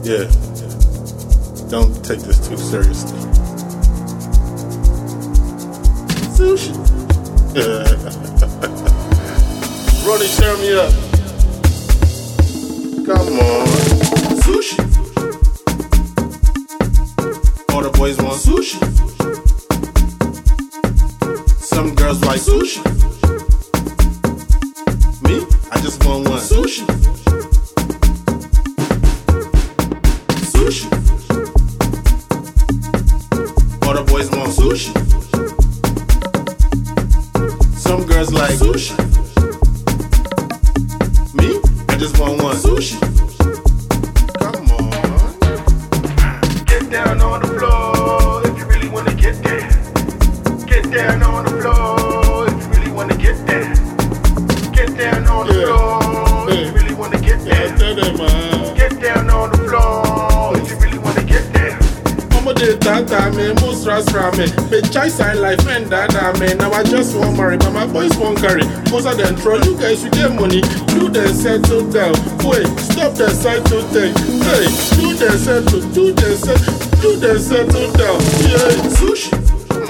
Yeah. Don't take this too seriously. Sushi. Ronnie, turn me up. Come on. Sushi. All the boys want sushi. Some girls like sushi. Me, I just want one. Sushi. Sushi. All the boys want sushi. Some girls like sushi. Me, I just want one. Sushi. Come on. Get down on the floor if you really wanna get there. Get down on the floor if you really wanna get there. Get down on the floor if you really wanna get there. Get down on the floor if you really wanna get there. De tata me, most ras me. Me chai sign life, man, dada me. Now I just want marry, but my boys won't carry. Most of them throw you guys with their money. Do the settle down. Wait, stop the side to take. Hey, do the settle down. Yeah, sushi. Come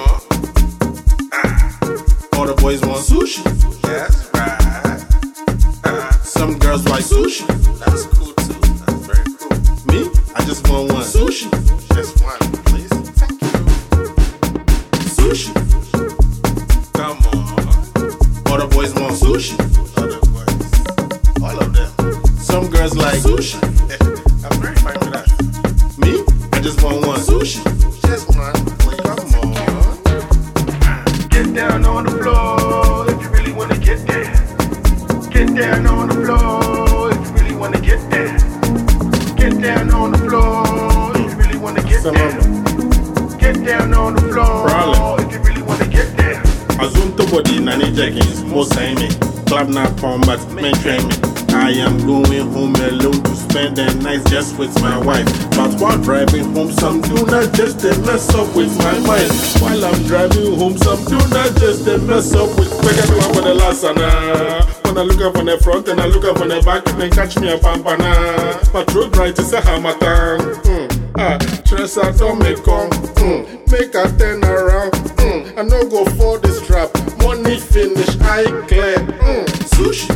on. All the boys want sushi. That's right. Some girls like sushi. That's cool too. That's very cool. Me, I just want one. Sushi. Just one, please. Thank you. Sushi. Come on. All the boys want sushi. Other boys. All of them. Some girls like sushi. I'm very fine with that. Me, I just want one. Sushi. Just one, please. Come on. Get down on the floor if you really wanna get there. Get down on the floor if you really wanna get there. Get down on the floor if you really wanna get there. Get down on the floor if you really wanna get there. Azum to body nani jeggings, most me. Club not combat, men train me. I am going home alone to spend the night just with my wife. But while driving home, some do not just they mess up with my mind. While I'm driving home, some do not just they mess up with. Make everyone for the last when I look up on the front and I look up on the back, and then catch me a pampana. My throat right is a hamatan. Tressa don't make come. Make a turn around. I no go for this trap. Money finish, I clear. Sushi.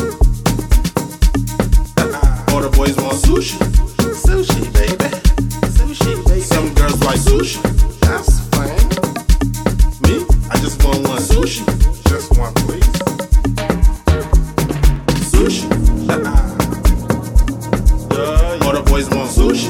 All the boys want sushi. Sushi, baby. Sushi, baby. Some girls like sushi. That's fine. Me, I just want one. Sushi. Just one, please. Sushi. All the boys want sushi.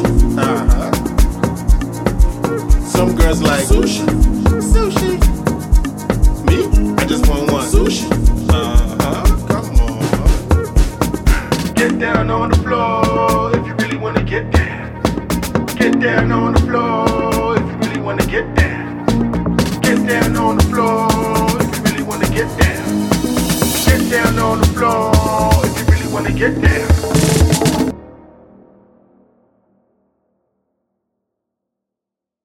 Some girls like sushi. Sushi. Me, I just want one. Sushi. Come on. Get down on the floor if you really wanna get there. Get down on the floor if you really wanna get there. Get down on the floor if you really wanna get there. Get down on the floor if you really wanna get there.